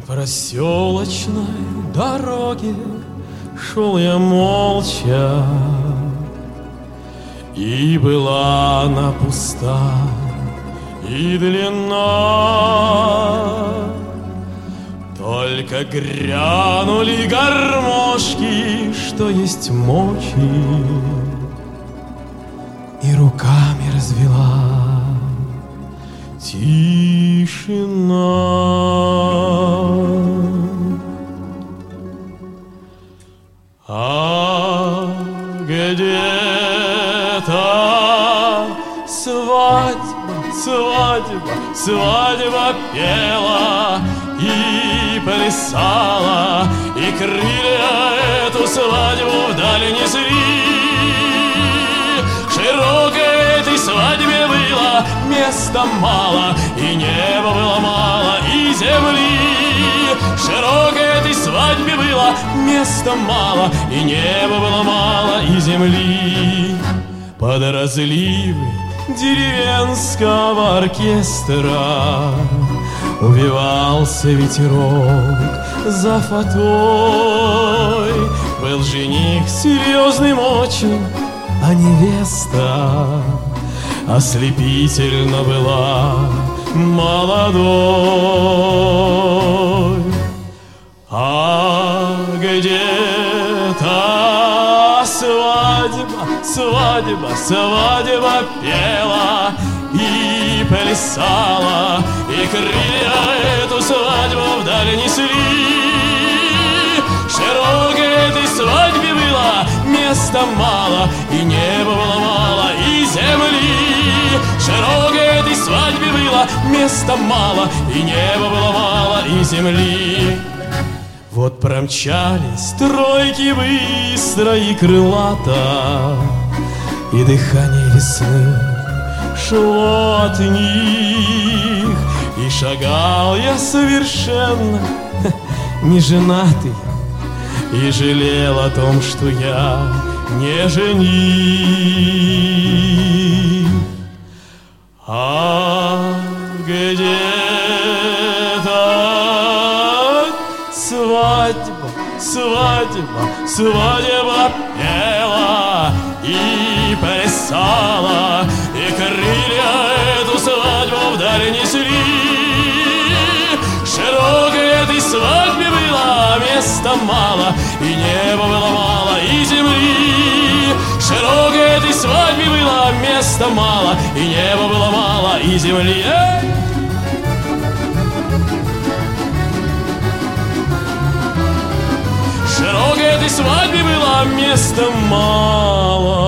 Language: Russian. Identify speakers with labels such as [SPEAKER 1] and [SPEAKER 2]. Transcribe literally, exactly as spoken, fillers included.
[SPEAKER 1] По проселочной дороге шел я молча, и была она пуста и длинна. Только грянули гармошки, что есть мочи, и руками развела тишина. А где-то свадьба, свадьба, свадьба пела и плясала, и крылья эту свадьбу вдали несли. Широкой этой свадьбе было места мало, и неба было мало, и земли. Широкой этой свадьбе было места мало, и неба было мало, и земли. Под разливы деревенского оркестра увивался ветерок за фатой. Был жених серьезным очень, а невеста ослепительно была молодой. А где-то свадьба, свадьба, свадьба пела и плясала, и крылья эту свадьбу вдаль несли. Широкой этой свадьбе было места мало, и неба было мало, и земли. Широкой этой свадьбе было места мало, и неба было мало, и земли. Вот промчались тройки быстро и крылато, и дыхание весны шло от них. И шагал я совершенно не женатый, и жалел о том, что я не жених. А где-то свадьба, свадьба, свадьба пела и плясала, и крылья эту свадьбу вдаль несли. Широкой этой свадьбе было места мало, и неба было мало, и земли. Широкой этой свадьбе было места мало, и неба было мало, и земли. Широкой этой свадьбе было места мало,